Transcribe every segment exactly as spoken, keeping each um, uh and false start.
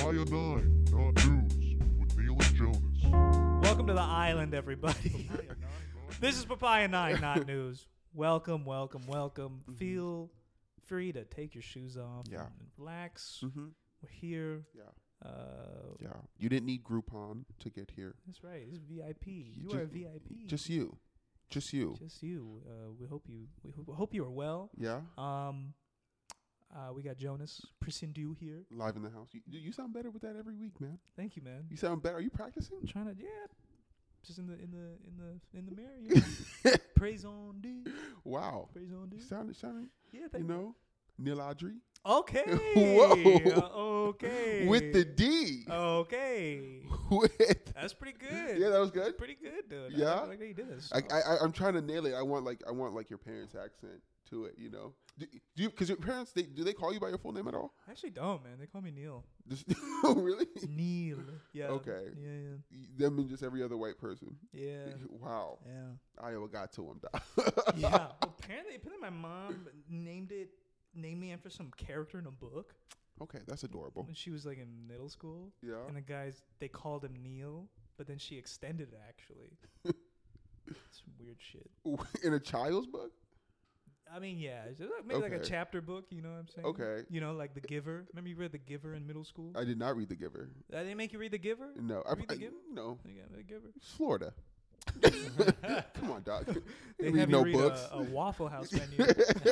Papaya nine, not news, with Neil and Jonas. Welcome to the island, everybody. This is Papaya nine, not news. Welcome, welcome, welcome. Mm-hmm. Feel free to take your shoes off Yeah. and relax. Mm-hmm. We're here. Yeah. Uh, Yeah. You didn't need Groupon to get here. That's right. This is V I P. You, You are a just- V I P. Just you. Just you. Just you. Uh, we hope you. We ho- hope you are well. Yeah. Um, uh, we got Jonas Prisindu here. Live in the house. You, you sound better with that every week, man. Thank you, man. You sound better. Are you practicing? I'm trying to, yeah, just in the in the in the in the mirror. You know? Praise on D. Wow. Praise on D. You sounded, sounded, Yeah, you thank know, Neil Audrey. Okay. Whoa. Uh, okay. With the D. Okay. With. That's pretty good. Yeah, that was good. Pretty good, dude. Yeah? I like, like that you did this. I, I, I- I'm trying to nail it. I want like, I want like your parents' accent to it. You know, do, do you? Because your parents, they do they call you by your full name at all? I actually don't, man. They call me Neil. Just, oh, really? Neil. Yeah. Okay. Yeah, Them and just every other white person. yeah. Yeah. Wow. Yeah. Iowa got to him. yeah. Well, apparently, apparently my mom named it, named me after some character in a book Okay, that's adorable. when she was like in middle school. Yeah. And the guys, they called him Neil, but then she extended it actually. Some weird shit. In a child's book? I mean, yeah, it's just like- maybe like a Okay. chapter book. You know what I'm saying? Okay. You know, like The Giver. Remember you read The Giver in middle school? I did not read The Giver. Uh, they make you read The Giver? No. I, Read The I, Giver? no. Yeah, The Giver. It's Florida. Come on, dog. They You read have no you read books. A, a Waffle House menu.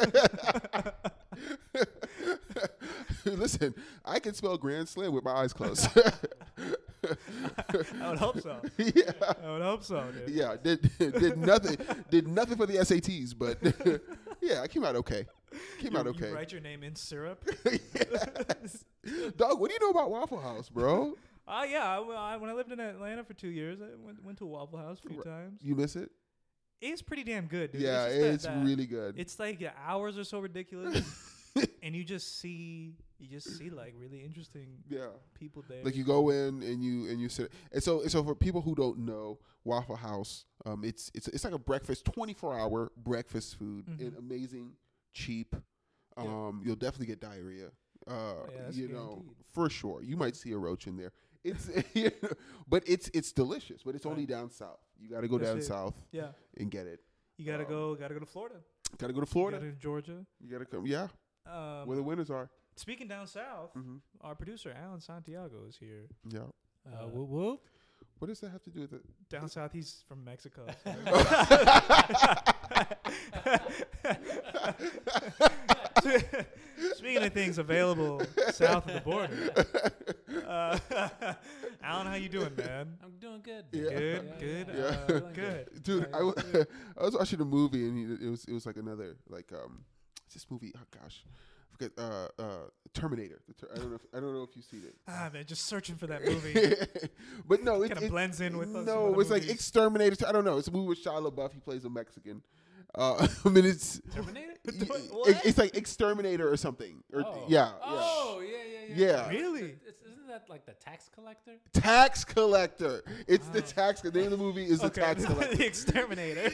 Listen, I can spell Grand Slam with my eyes closed. I would hope so. yeah. I would hope so, dude. Yeah. Did did nothing did nothing for the S A Ts, but yeah, I came out okay. Came You- out you okay. write your name in syrup. Dog, what do you know about Waffle House, bro? Oh yeah, I, well, I, when I lived in Atlanta for two years, I went went to a Waffle House a few Right. times. You miss it? It's pretty damn good, dude. Yeah, just that- it's that- really good. It's like the hours are so ridiculous, and you just see you just see like really interesting yeah. people there. Like you go in and you and you sit, and so and so for people who don't know Waffle House, um, it's it's it's like a breakfast, twenty-four hour breakfast food, Mhm. and amazing, cheap. Yeah. Um, you'll definitely get diarrhea. Uh, yeah, that's you know, guaranteed. for sure. You might see a roach in there. It's, you know, but it's it's delicious. But it's only Right. down south. You got to go That's down it. south Yeah, and get it. you gotta Um, go, gotta go to Florida. Got to go to You Florida. gotta go to Georgia. You got to come. Yeah, Um, where the winners are. speaking down south, hmm our producer Alan Santiago is here. Yeah. Uh, whoop whoop. What does that have to do with it? Down south, he's from Mexico. Speaking of things available south of the border, uh, Alan, how you doing, man? I'm doing good. Yeah. Good, Yeah, good, yeah. uh, Feeling good. Dude, Yeah, I, w- I was watching a movie and he, it was it was like another like um what's this movie? Oh gosh, I forget. Uh, uh, Terminator. The ter- I don't know. If, I don't know if you've seen it. Ah, man, just searching for that movie. But no, it, Kind of it blends in with us. no, it's like Exterminator. I don't know. It's a movie with Shia LaBeouf. He plays a Mexican. Uh, I mean, it's Terminator? it- What? it- it's like Exterminator or something. Or Oh. yeah, Oh, yeah, yeah, Yeah. yeah. Really? It's, it's, isn't that like the tax collector? yeah. Tax collector. It's the Ah. tax. The name of the movie is the okay, tax collector. the exterminator.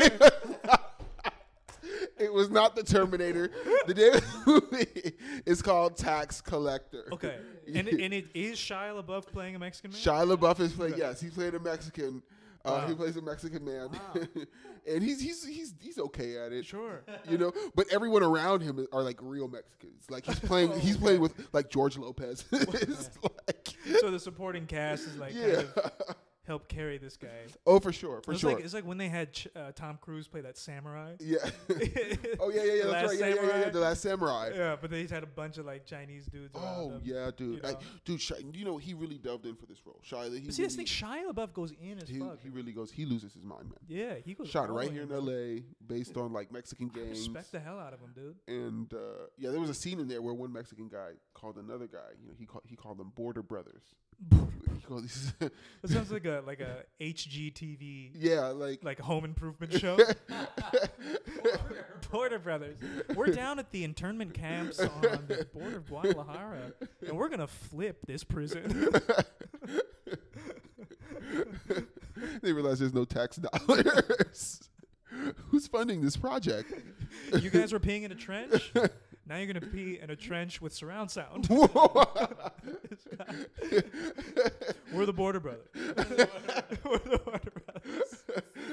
It was not the Terminator. The name of the movie is called Tax Collector. Okay, and it, and it is Shia LaBeouf playing a Mexican man. Shia LaBeouf is playing. Okay. Yes, he played a Mexican. Uh, Wow. He plays a Mexican man, Wow. and he's he's he's he's okay at it. Sure. You know, but everyone around him are like real Mexicans. Like he's playing, he's playing with like George Lopez. It's like, So the supporting cast is like yeah. kind of help carry this guy. Oh, for sure, for it's sure. like it's like when they had Ch- uh, Tom Cruise play that samurai. yeah. oh yeah, yeah, yeah. The That's Last right. Yeah, yeah, yeah, Samurai. yeah. The Last Samurai. Yeah, but they just had a bunch of like Chinese dudes. around Oh them. yeah, dude. you I, know. dude, Shi- you know he really delved in for this role. Shia, he But see, this really, thing Shia LaBeouf goes in as he, fuck. he really goes. He loses his mind, man. yeah, he goes Shot all right in, here in bro. L A, based on like Mexican I gangs. respect the hell out of him, dude. And uh, yeah, there was a scene in there where one Mexican guy called another guy. You know, he called he called them border brothers. He called these, That sounds like a like a H G T V yeah, like like home improvement show. Border Brothers. We're down at the internment camps on the border of Guadalajara, and we're gonna flip this prison. they realize there's no tax dollars. Who's funding this project? You guys were peeing in a trench. Now you're gonna pee in a trench with surround sound. Whoa. We're the Border Brothers. We're the Border Brothers.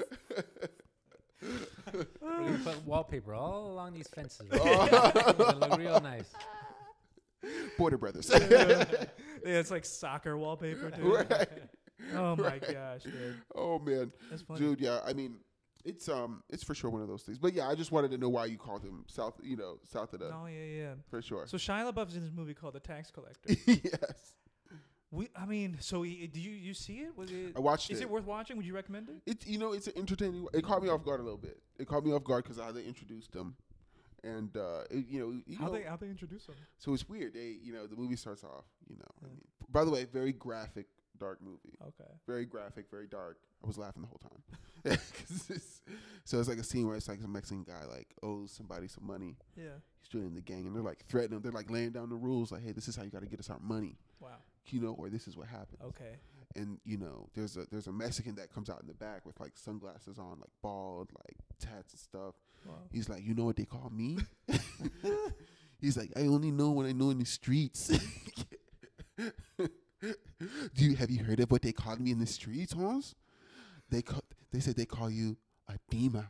We're gonna put wallpaper all along these fences. Right? It's gonna look real nice. Border Brothers. Yeah, it's like soccer wallpaper, dude. Right. Oh my Right. gosh, dude. Oh man, That's funny. dude. Yeah, I mean, it's um, it's for sure one of those things. But yeah, I just wanted to know why you called him south. You know, south of the Oh yeah, yeah. for sure. So Shia LaBeouf's in this movie called The Tax Collector. Yes, we, I mean, so he, do you you see it? Was it? I watched Is it. it worth watching? Would you recommend it? It's you know, it's an entertaining. It caught me off guard a little bit. It caught me off guard because how they introduced him, and uh, it, you know, you How know, they how they introduce him? so it's weird. They, you know, the movie starts off. You know, I Yeah. mean, by the way, very graphic, dark movie. Okay. Very graphic, very dark. I was laughing the whole time. 'Cause it's- so it's like a scene where it's like some Mexican guy like owes somebody some money. Yeah. He's joining the gang, and they're like threatening him. They're like laying down the rules, like, "Hey, this is how you got to get us our money." Wow. You know, or this is what happens. Okay. And you know, there's a there's a Mexican that comes out in the back with like sunglasses on, like bald, like tats and stuff. Wow. He's like, you know what they call me? He's like, I only know what I know in the streets. Do you have you heard of what they called me in the streets, Hans? They call, they said they call you a Dima.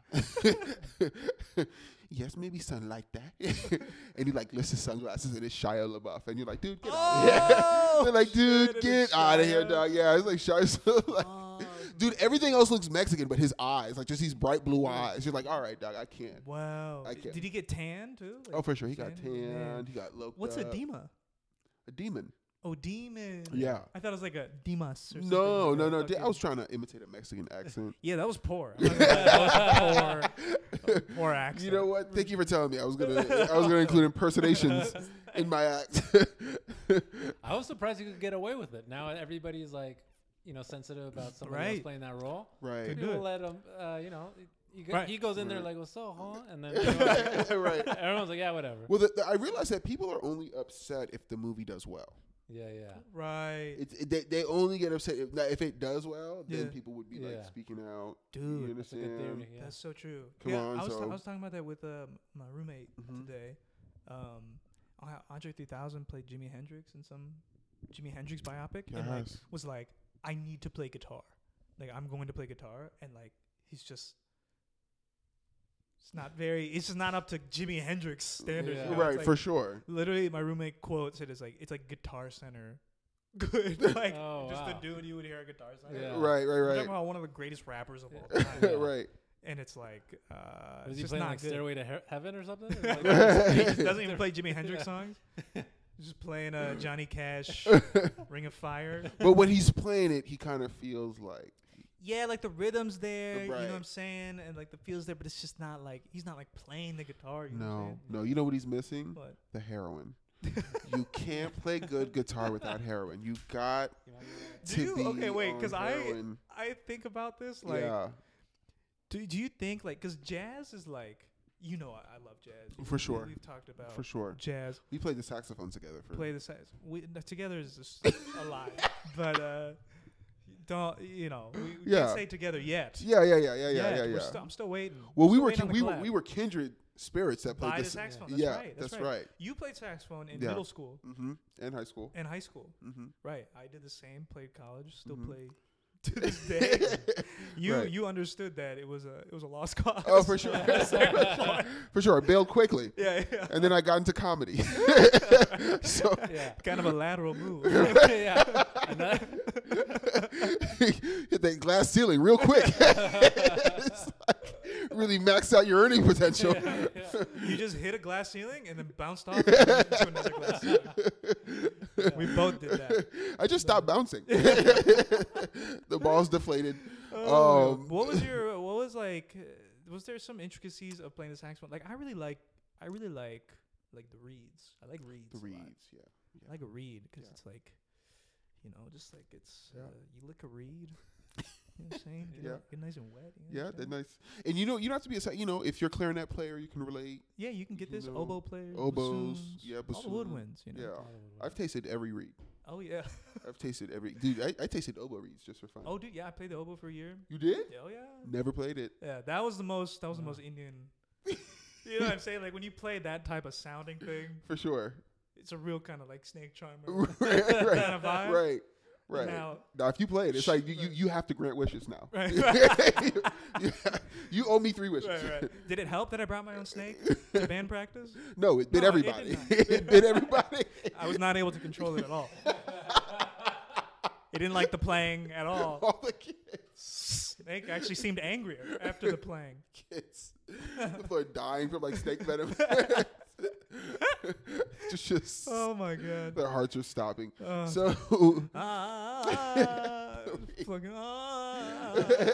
Yes, maybe something like that. And he like lifts his sunglasses and it's Shia LaBeouf, and you're like, dude, get out of here. Oh, They're like, shit, dude, it get is out of here, Shia. dog. Yeah, it's like Shia. So like, Oh, dude, everything else looks Mexican, but his eyes, like just these bright blue eyes. You're like, all right, dog, I can't. wow. I D- can't. Did he get tan too? Like Oh, for sure, he got tan? Man. tanned. He got looked What's up. a Dima? A demon. Oh, demon. Yeah. I thought it was like a Dimas or something. No, like no, a no. fucking- I was trying to imitate a Mexican accent. Yeah, that was poor. I'm not gonna lie, that was poor. Poor accent. You know what? Thank you for telling me. I was gonna, I was gonna include impersonations in my act. I was surprised you could get away with it. Now everybody's like, you know, sensitive about somebody else Right. playing that role. Right. Could do People it. let him, uh, you know, he, go- Right. he goes in there Right. like, what's so, huh? And then you know, Right. everyone's like, yeah, whatever. Well, the, the, I realized that people are only upset if the movie does well. Yeah, yeah. Right. It's it, they, they only get upset if, now, if it does well. Then Yeah. people would be Yeah. like speaking out. Dude, You That's a good understand? theory. Yeah. That's so true. Come yeah, on, I was, so- I was talking about that with um, my roommate Mhm. today. Um, A- Andre three thousand played Jimi Hendrix in some Jimi Hendrix biopic, and like Yes. was like, I need to play guitar. Like I'm going to play guitar, and like he's just. It's not very. It's just not up to Jimi Hendrix standards. Yeah. you know? Right, It's like- for sure. Literally, my roommate quotes it as like it's like Guitar Center. Good, like Oh, just wow. the dude you would hear at Guitar Center. Yeah. Right, right, We're right. talking about one of the greatest rappers of all time, Right. and it's like uh, Was it's he just playing not like good. Stairway to He- Heaven or something? It's like- He just doesn't even play Jimi Hendrix songs. He's just playing uh, Johnny Cash, Ring of Fire. But when he's playing it, he kind of feels like Yeah, like the rhythm's there, you know Right. what I'm saying, and like the feels there, but it's just not like he's not like playing the guitar. You know what I'm no, saying? no. You know what he's missing? But The heroin. You can't play good guitar without heroin. You got do to you? be Okay, wait, on because I heroin. I think about this like, yeah, do do you think like because jazz is like you know I, I love jazz For We- sure. We've talked about for sure. jazz. We played the saxophone together for Play the sax. We n- together is just a lie, but uh, don't you know? We, we Yeah. can't say together yet. Yeah, yeah, yeah, yeah, yeah, Yet. yeah, We're yeah. st- I'm still waiting. Well, I'm we still were waiting ki- on the we were collab. we were kindred spirits that played by the this. saxophone. Yeah. That's yeah, right. That's, that's right. right. You played saxophone in Yeah. middle school Mm-hmm. In high school. and high school, Mm-hmm. right? I did the same. Played college. Still Mhm. play to this day. you Right. you understood that it was a it was a lost cause. Oh, for sure. For sure. I bailed quickly. yeah, yeah. And then I got into comedy. So yeah. Kind of a lateral move. yeah. And that, hit that glass ceiling real quick. It's like really maxed out your earning potential. yeah, yeah. You just hit a glass ceiling and then bounced off into another glass ceiling. We both did that. I just stopped bouncing. The ball's deflated. Oh, Um, what was your? What was like? uh, Was there some intricacies of playing the saxophone? Like I really like. I really like like the reeds. I like reeds. The a lot. reeds, yeah. I like a reed because Yeah. it's like, you know, just like it's Yeah. uh, you lick a reed. You know what I'm saying? Get, Yeah. it, get nice and wet. You know Yeah, what I'm they're saying? nice. And you know, you don't have to be a, sa- you know, if you're a clarinet player, you can relate. Yeah, you can get you this know, oboe player, oboes, bassoons, yeah, all the bassoon. woodwinds. You know. Yeah. I've tasted every reed. Oh yeah. I've tasted every, dude, I, I tasted oboe reeds just for fun. Oh dude, yeah, I played the oboe for a year. You did? Yeah, oh yeah. Never played it. Yeah, that was the most. That was the Wow. most Indian You know what I'm saying? Like when you play that type of sounding thing, For sure. it's a real kind of like Snake Charmer right, kind right, of vibe. right, right. Now- Now, if you play it, it's like you, you, you have to grant wishes now. Right. you, you, you owe me three wishes. Right, right. Did it help that I brought my own snake to band practice? No, it bit No, it everybody. did not. It bit everybody. I was not able to control it at all. It didn't like the playing at all. All the kids. Snake actually seemed angrier after the playing. Kids. People are dying from like snake venom. just, just Oh my god. their hearts are stopping. Uh, So ah, fucking ah.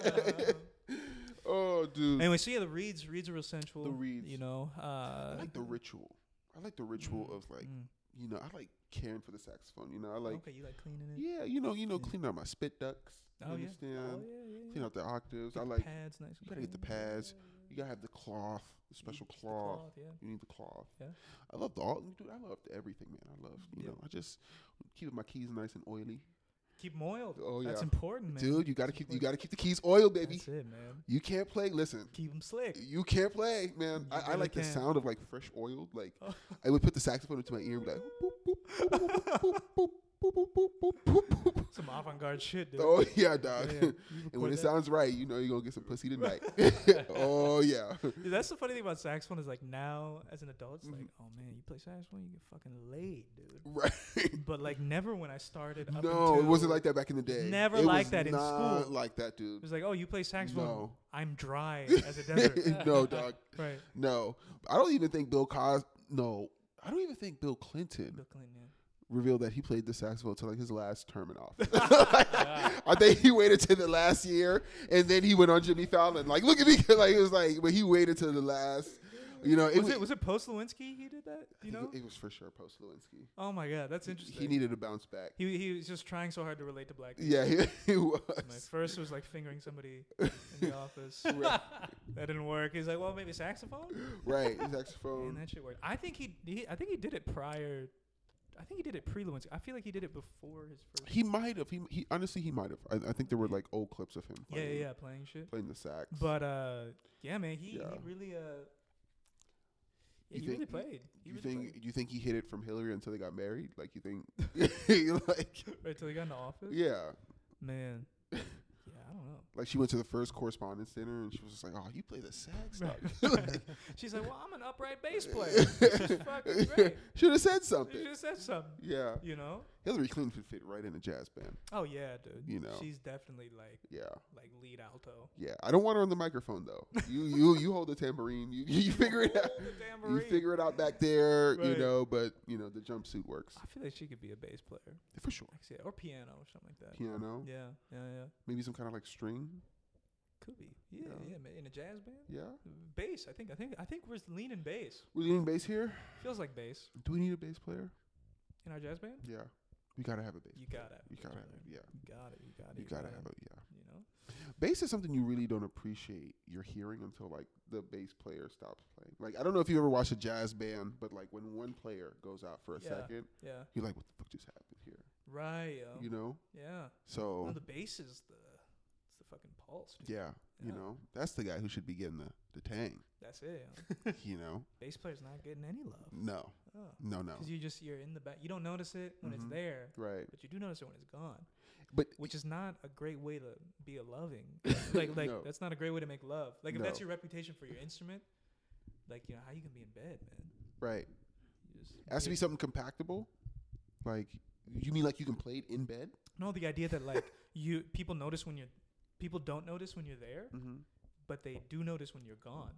oh dude. Anyway, so yeah, the reeds, reeds are real sensual. The reeds. you know. Uh, I like the ritual. I like the ritual of like, mm. you know, I like caring for the saxophone. You know, I like okay, you like cleaning it. yeah, you know, you know, Yeah. cleaning out my spit ducts. You Oh yeah. understand? Oh yeah, yeah. Clean out the octaves. Get I the like pads nice. you gotta get the pads. You gotta have the cloth, the special The cloth. yeah. You need the cloth. Yeah. I love the all. Dude, I love everything, man. I love, you Yeah. know, I just keep my keys nice and oily. Keep them oiled. Oh, That's yeah. important, man. Dude, you gotta That's keep you important. gotta keep the keys oiled, baby. That's it, man. You can't play. Listen, Keep them slick. you can't play, man. You I, I really like the can't. sound of like fresh oil. Like Oh. I would put the saxophone into my ear and be like, boop, boop, boop, boop, boop, boop, boop, boop, boop, boop, boop, boop. Some avant-garde shit, dude. Oh yeah, Yeah, dog. yeah. You And record when it that. sounds right, you know you're gonna get some pussy tonight. oh yeah. Dude, that's the funny thing about saxophone is like now as an adult, it's like, Mhm. oh man, you play saxophone, you get fucking laid, dude. Right. But like never when I started. Up No, it until- wasn't like that back in the day. Never it like was that in not school. like that, It dude. was like, oh, you play saxophone. No. I'm dry as a desert. no, dog. Right. No. I don't even think Bill Cos. No, I don't even think Bill Clinton Bill Clinton, yeah. revealed that he played the saxophone until like his last term in office. I think he waited till the last year, and then he went on Jimmy Fallon. Like, look at me, like it was like, but he waited till the last. You know, Was it was it post Lewinsky he did that? Do you know? It was for sure post Lewinsky. Oh my god, that's interesting. He needed to bounce back. He he was just trying so hard to relate to black people. Yeah, he, he was. My first was like fingering somebody in the office. Right. That didn't work. He's like, well, maybe saxophone. Right, And saxophone. that shit worked. I think he, he I think he did it prior. I think he did it pre Lewinsky. I feel like he did it before his first. He might have. He, he honestly, he might have. I, I think there were like old clips of him. yeah, yeah, Playing, yeah, playing shit. Playing the sax. But uh, yeah, man, he, Yeah. he really uh, yeah, You he think- really played. He you really think played. you think he hid it from Hillary until they got married? Like you think, like Right till he got into office. yeah, Man. Yeah, I don't know. like she went to the first correspondence dinner and she was just like, "Oh, you play the sax." Right. She's like, well, I'm an upright bass player. This is fucking great. Should have said You something. just said something. Yeah, You know? Hillary Clinton could fit right in a jazz band. Oh yeah, dude. You know. she's definitely like Yeah, like lead alto. yeah. I don't want her on the microphone though. You you you hold the tambourine. You you figure it out. Hold the You tambourine. figure it out back there. You Right. know, but you know the jumpsuit works I feel like she could be a bass player, for sure. like, yeah, or piano or something like that. Piano, Yeah, yeah, yeah. maybe some kind of like string. Could be. Yeah, Yeah. yeah. ma- In a jazz band, Yeah, bass. I think. I think. I think we're leaning bass. we're leaning bass here. Feels like bass Do we need a bass player? in our jazz band. Yeah, we gotta have a bass. You player. gotta. Have a You bass gotta have player. it. Yeah, You got it. You got it. you gotta have it. it. Yeah. You know. Bass is something you really don't appreciate your hearing until like the bass player stops playing. Like I don't know if you ever watched a jazz band, but like when one player goes out for a Yeah. second, Yeah. you're like, "What the fuck just happened here?" Right. Yo. You know. Yeah. So No, the bass is the. It's the fucking pulse. Dude. yeah, you Yeah. know, that's the guy who should be getting the the tang. That's it. Yo. You know, Bass player's not getting any love. no, Oh. no, no. Because you just you're in the back. You don't notice it when Mhm. it's there, Right, but you do notice it when it's gone. but Which is not a great way to be a loving. like like No. that's not a great way to make love. Like if that's No. your reputation for your instrument, like you know how you can be in bed, man. right, You just it has to be get- something compactable. Like you mean like you can play it in bed? No, the idea that like you people notice when you're people don't notice when you're there, Mm-hmm. but they do notice when you're gone.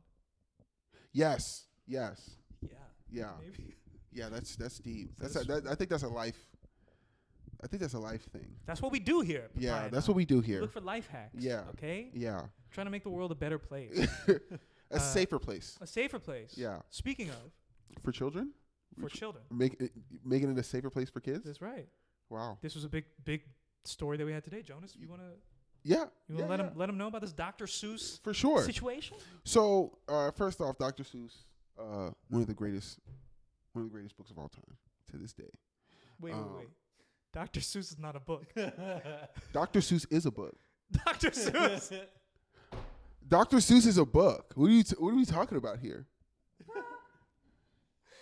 Yes, yes, Yeah. yeah, Maybe. yeah. That's that's deep. So That's a, that's- that, I think that's a life. I think that's a life thing. That's what we do here. Yeah, that's what we do here. Look for life hacks. Yeah. Okay. Yeah, Trying to make the world a better place, a Uh, safer place. a safer place. Yeah, Speaking of, for children, for children. make it, making it a safer place for kids. That's right. Wow. This was a big, big story that we had today. Jonas, you wanna Yeah, you wanna yeah, let yeah. him let him know about this Doctor Seuss for sure. situation? So uh, first off, Doctor Seuss, uh, one of the greatest, one of the greatest books of all time to this day. Wait, Um, wait, wait. Doctor Seuss is not a book. Doctor Seuss is a book. Doctor Seuss. Doctor Seuss is a book. What are you t- What are we talking about here?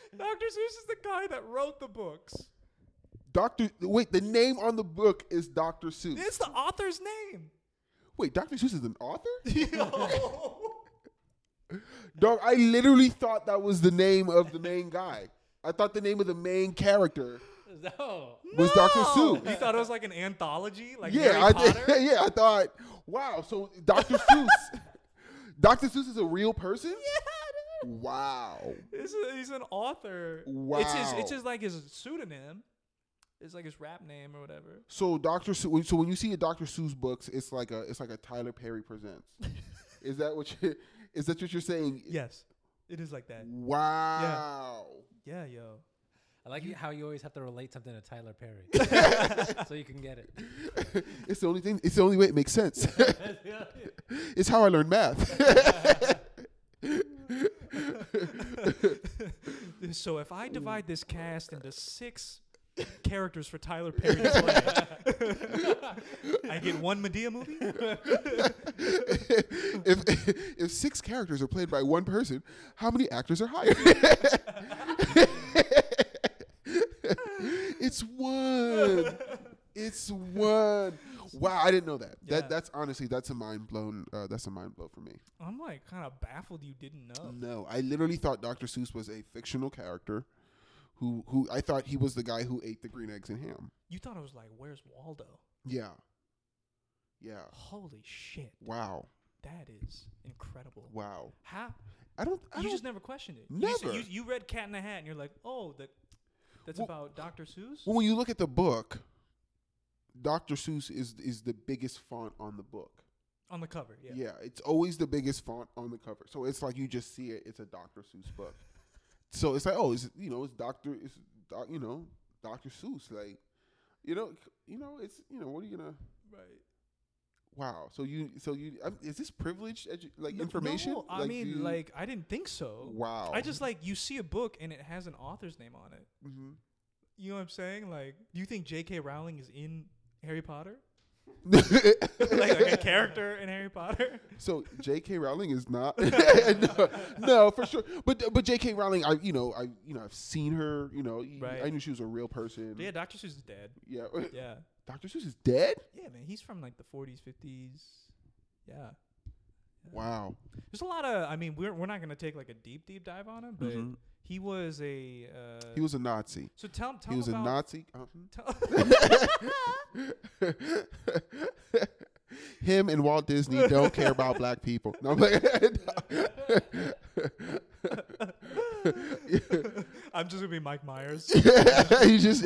Doctor Seuss is the guy that wrote the books. Doctor Wait, the name on the book is Doctor Seuss. It's the author's name. Wait, Doctor Seuss is an author? Yo. Dog, I literally thought that was the name of the main guy. I thought the name of the main character No. was Doctor Seuss. You thought it was like an anthology, like Yeah, Harry I Potter? did. Yeah, I thought, wow, so Doctor Seuss, Doctor Seuss is a real person? Yeah, dude. Wow. He's, a, he's an author. Wow. It's his. It's just like his pseudonym. It's like his rap name or whatever. So Doctor Seuss, so when you see a Doctor Seuss books, it's like a it's like a Tyler Perry presents. Is that what you is that what you're saying? Yes, it is like that. Wow. Yeah, yo. I like how you always have to relate something to Tyler Perry, so you can get it. It's the only thing. It's the only way it makes sense. It's how I learned math. So if I divide this cast into six characters for Tyler Perry to play, I get one Medea movie. if if six characters are played by one person, how many actors are hired? It's one. It's one. Wow, I didn't know that. Yeah. That that's honestly that's a mind blown. Uh, that's a mind blow for me. I'm like kind of baffled you didn't know. No, I literally thought Doctor Seuss was a fictional character, who who I thought he was the guy who ate the green eggs and ham. You thought it was like, where's Waldo? Yeah. Yeah. Holy shit, Wow. that is incredible. Wow. How? I don't. I You don't just never questioned it. You, just- Never. you, you read Cat in the Hat and you're like, oh, that that's Well- about Doctor Seuss. Well, when you look at the book, Doctor Seuss is is the biggest font on the book. On the cover, yeah. Yeah, it's always the biggest font on the cover. So it's like you just see it. It's a Doctor Seuss book. So it's like, oh, it's you know, it's Doctor, it's doc, you know, Doctor Seuss. Like, you know, you know, it's you know, what are you gonna? Right. Wow. So you, so you, um, is this privileged edu- like No- information? No, I Like, mean, you- like I didn't think so. wow. I just like you see a book and it has an author's name on it. hmm You know what I'm saying? Like, do you think J K. Rowling is in Harry Potter? Mm-hmm. like, like a character in Harry Potter? So J K. Rowling is not no, no, for sure. But but J K. Rowling, I you know I you know I've seen her. You know, y- Right. I knew she was a real person. Yeah, Doctor Seuss is dead. Yeah. Yeah. Doctor Seuss is dead. Yeah, man. He's from like the forties, fifties. Yeah. Wow. There's a lot of, I mean, we're, we're not going to take like a deep, deep dive on him, but Mhm. he was a. Uh, He was a Nazi. So tell, tell He was a about, Nazi. Uh-huh. Tell, Him and Walt Disney don't care about black people. No, I'm like, I'm just going to be Mike Myers. he just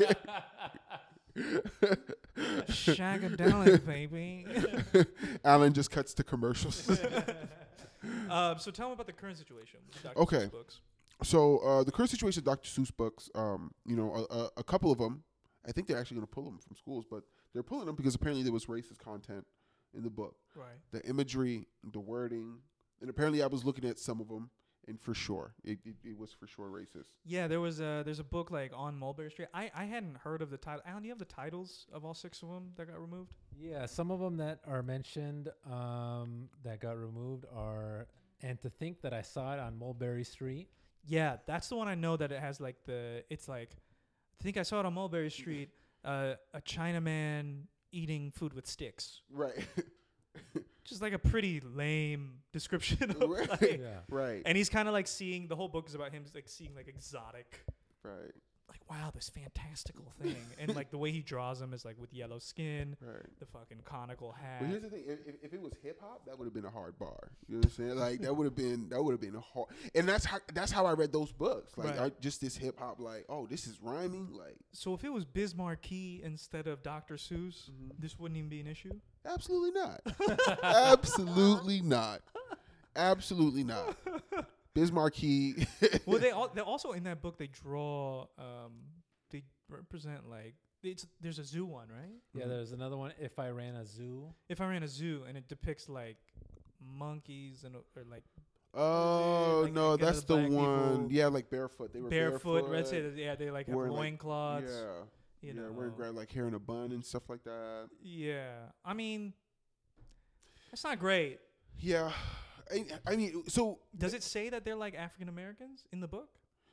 Shagadelic, baby. Alan just cuts to commercials. um, so tell me about the current situation with Doctor Okay. Seuss books. So uh, the current situation of Doctor Seuss books, um, you know, a, a, a couple of them, I think they're actually going to pull them from schools, but they're pulling them because apparently there was racist content in the book. Right. The imagery, the wording, and apparently I was looking at some of them, and for sure, it, it, it was for sure racist. Yeah, there was a there's a book like on Mulberry Street. I, I hadn't heard of the title. Alan, do you have the titles of all six of them that got removed? Yeah, some of them that are mentioned um, that got removed are, and to think that I saw it on Mulberry Street. Yeah, that's the one I know that it has like the it's like I think I saw it on Mulberry Street. Uh, a Chinaman eating food with sticks. Right. Just like a pretty lame description of Right. like, Yeah. right. and he's kind of like seeing the whole book is about him like seeing like exotic, Right. like wow, this fantastical thing, and like the way he draws him is like with yellow skin, Right. the fucking conical hat. But here's the thing: if, if, if it was hip hop, that would have been a hard bar. You know what I'm saying? Like that would have been that would have been a hard. And that's how that's how I read those books. Like Right. I, just this hip hop. Like oh, this is rhyming. Like So if it was Biz Markie instead of Doctor Seuss, Mhm. this wouldn't even be an issue. absolutely not. Absolutely not. Absolutely not. Biz Markie. Well, they all they also in that book they draw um they represent like it's there's a zoo one, right? Yeah, there's another one. If I ran a zoo, If I ran a zoo and it depicts like monkeys and or like Oh Like, no, again, that's the the black one. people- Yeah, like barefoot. They were barefoot, barefoot. red say yeah, they like have wearing, like- loincloths. Yeah. You yeah, know. wearing gra- like hair in a bun and stuff like that. Yeah. I mean that's not great. Yeah, I, I mean, so Does it say that they're like African Americans in the book?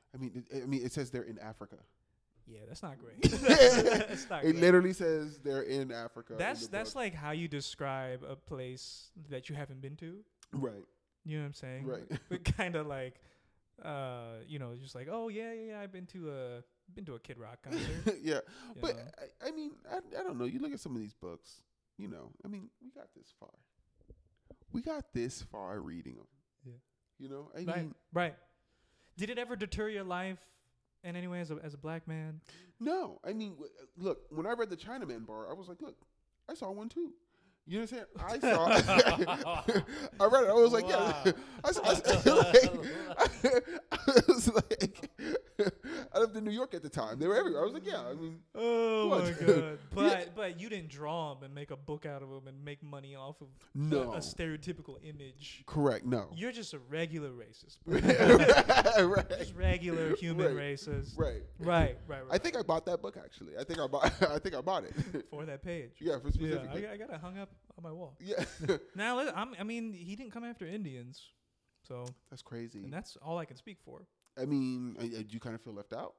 I mean, it, I mean, it says they're in Africa. Yeah, that's not great. that's not It great. literally says they're in Africa. in That's the that's book. like how you describe a place that you haven't been to. right, You know what I'm saying? right. But kind of like, uh, you know, just like, oh yeah, yeah, yeah, I've been to a been to a Kid Rock concert. yeah, you but know? I, I mean, I, I don't know. You look at some of these books. You know, I mean, we got this far. We got this far reading them. Yeah. You know, I right, mean, right. Did it ever deter your life in any way as a as a black man? no. I mean, w- look. When I read the Chinaman bar, I was like, look, I saw one too. You know what I'm saying? I saw. I read it. I was like, Wow. yeah. I, saw, I, saw, like, I was like, I lived in New York at the time. They were everywhere. I was like, yeah. I mean, Oh What? my god! But Yeah. but you didn't draw them and make a book out of them and make money off of no. a, a stereotypical image. Correct. No. You're just a regular racist, bro. right. Just regular human Right. racist. Right. Right, right, right. I think I bought that book actually. I think I bought. I think I bought it. for that page. yeah, for Yeah, specifically. I, I got it hung up on my wall. Yeah. Now, li- I'm, I mean, he didn't come after Indians, so That's crazy. and that's all I can speak for. I mean, uh, uh, do you kind of feel left out?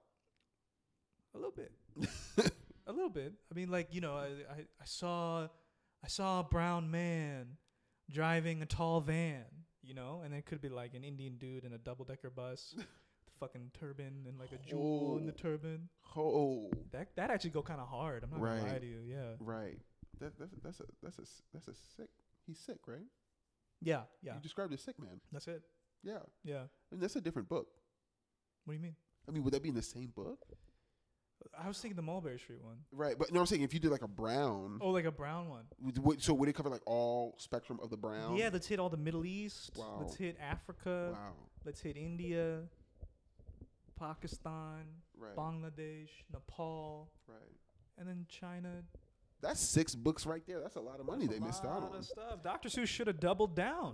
A little bit, a little bit. I mean, like you know, I, I, I saw, I saw a brown man driving a tall van, you know, and it could be like an Indian dude in a double decker bus, with a fucking turban and like a jewel in the Oh. turban. Oh, That that actually go kind of hard. I'm not gonna lie Right. to you. Yeah, right. That, that's that's a that's a s- that's a sick. He's sick, right? yeah, yeah. You described a sick man. That's it. Yeah. Yeah. I mean, that's a different book. What do you mean? I mean, would that be in the same book? I was thinking the Mulberry Street one. Right. But no, I'm saying if you did like a brown. Oh, like a brown one. would, would, so would it cover like all spectrum of the brown? Yeah, let's hit all the Middle East. Wow. Let's hit Africa. Wow. Let's hit India, Pakistan, Right. Bangladesh, Nepal, Right. and then China. That's six books right there. That's a lot of money That's they a missed out lot on. of stuff. Doctor Seuss should have doubled down.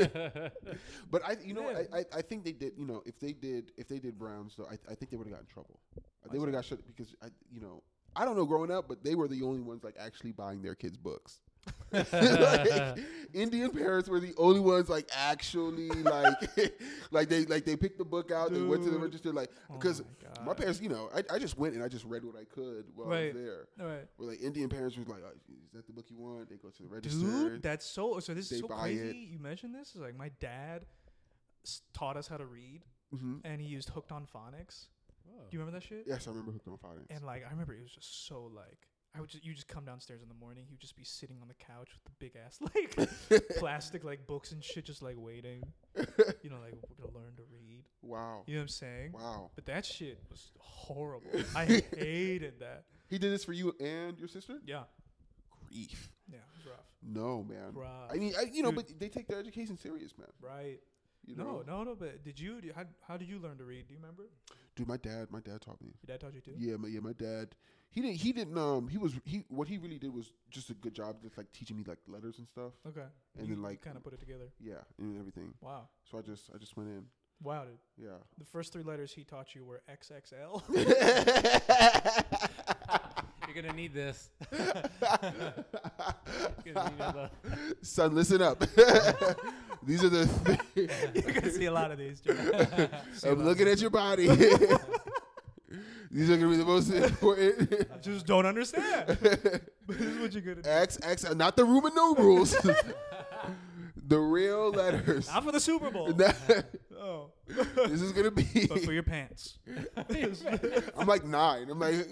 But I, you know, what, Yeah. I, I, I think they did. You know, if they did, if they did Browns, though, I, I think they would have got in trouble. Why They would have got shut because I, you know, I don't know growing up, but they were the only ones like actually buying their kids books. Like, Indian parents were the only ones like actually like, like they like they picked the book out, they went to the Dude. register, like Oh because my my God. parents, you know, I, I just went and I just read what I could while I Right. was there. All right. Where like Indian parents was like, oh, is that the book you want? They go to the register. Dude, that's so. So this They is so buy crazy. it. You mentioned this. It's like my dad s- taught us how to read, hmm and he used Hooked on Phonics. Oh. Do you remember that shit? Yes, I remember Hooked on Phonics. And like I remember it was just so like I would just you just come downstairs in the morning, he would just be sitting on the couch with the big ass like plastic like books and shit just like waiting. You know, like we're gonna learn to read. Wow. You know what I'm saying? Wow. But that shit was horrible. I hated that. He did this for you and your sister? Yeah. Grief. Yeah, it was rough. No, man. Rough. I mean, I, you know, Dude. but they take their education serious, man. Right. You No, know? no, no, but did you do- how how did you learn to read? Do you remember? Dude, my dad, my dad taught me. Your dad taught you too? Yeah, my yeah, my dad. He didn't. He didn't. Um, he was. He what he really did was just a good job, just like teaching me like letters and stuff. Okay. And you then, like- kind of put it together. Yeah, and everything. Wow. So I just, I just went in. Wow, dude. Yeah. The first three letters he taught you were X X L. You're gonna need this. You're gonna need a- Son, listen up. These are the. Th- You're gonna see a lot of these. Joe. See a I'm lot. looking at your body. These are gonna be the most important. I just don't understand. But this is what you're gonna do. X X, not the Roman numerals. The real letters. Not for the Super Bowl. Nah, Oh. this is gonna be. But for your pants. I'm like nine. I'm like.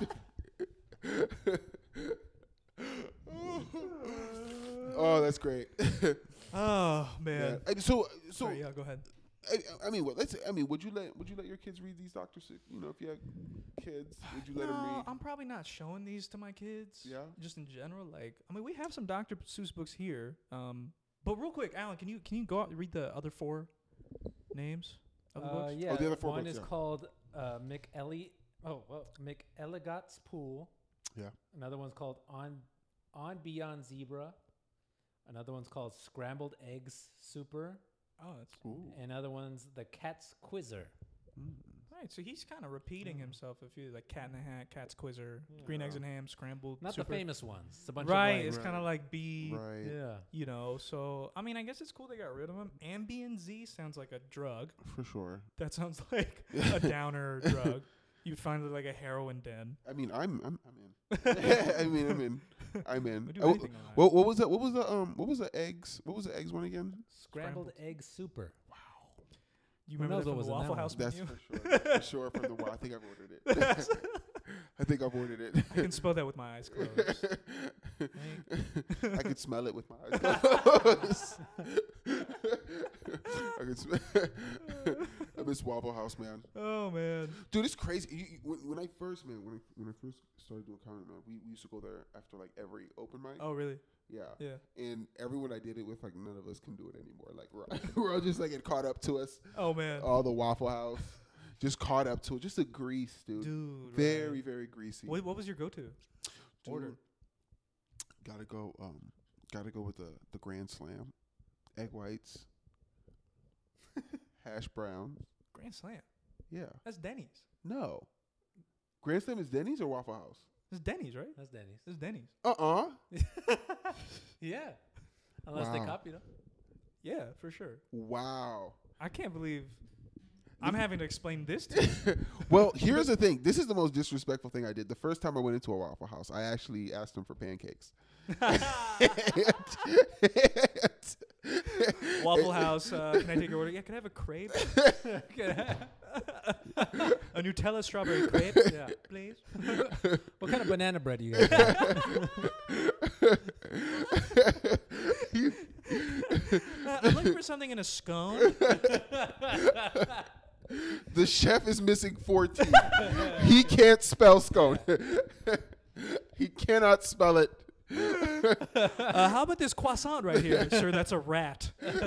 Oh, that's great. Oh Yeah. man. I- So, so Sorry, yeah, go ahead. I, I mean, what? Let's. I mean, would you let Would you let your kids read these Doctor Seuss? You know, if you had kids, would you let them No, read? I'm probably not showing these to my kids. Yeah? Just in general, like I mean, we have some Doctor Seuss books here. Um, but real quick, Alan, can you can you go out and read the other four names of the Uh, books? yeah, the other four one books, is yeah. called uh, McElly. Oh, well, McElligot's Pool. Yeah. Another one's called On On Beyond Zebra. Another one's called Scrambled Eggs Super. Oh, that's Ooh. Another one's The Cat's Quizzer. Mm. right, so he's kind of repeating Mm. himself. If you like Cat in the Hat, Cat's Quizzer, Green Eggs Yeah. and Ham, Scrambled, Not super, the famous ones. It's a bunch right? of like, It's Right. kind of like B, Right. yeah. you know. So I mean, I guess it's cool they got rid of him. Ambien Z sounds like a drug. For sure. That sounds like a downer drug. You'd find it like a heroin den. I mean, I'm I'm I'm in. I mean, I'm in. I'm in. We do Oh, anything on that. what what was that? What was the um? What was the eggs? What was the eggs one again? Scrambled egg super. You Who remember knows that what from the was in that Waffle one? House That's menu? for sure. For sure from the wa- I think I've ordered it. I think I've ordered it. I can spell that with my eyes closed. Thank- I could smell it with my eyes closed. I could smell. I miss Waffle House, man. Oh man. Dude, it's crazy. You, you, when, when I first, man, when I, when I first started doing comedy, man, we, we used to go there after like every open mic. Oh really? Yeah. Yeah. And everyone I did it with, like, none of us can do it anymore. Like, we're, we're all just like it caught up to us. Oh man. All the Waffle House just caught up to it. Just the grease, dude. Dude. very, right. very greasy. Wait, what was your go-to? Dude, order. Gotta go. Um, gotta go with the the Grand Slam, egg whites, hash browns. Grand Slam. Yeah. That's Denny's. No. Grand Slam is Denny's or Waffle House? It's Denny's, right? That's Denny's. It's Denny's. Uh uh Yeah. Unless they Wow. copied them. Yeah, for sure. Wow. I can't believe I'm having to explain this to you. Well, here's the thing. This is the most disrespectful thing I did. The first time I went into a Waffle House, I actually asked them for pancakes. Waffle House. Uh, can I take your order? Yeah. Can I have a crepe? A Nutella strawberry crepe, Yeah. please. What kind of banana bread do you guys have? You- Uh, I'm looking for something in a scone. the chef is missing four teeth. He can't spell scone. He cannot spell it. Uh, how about this croissant right here? Sir, that's a rat.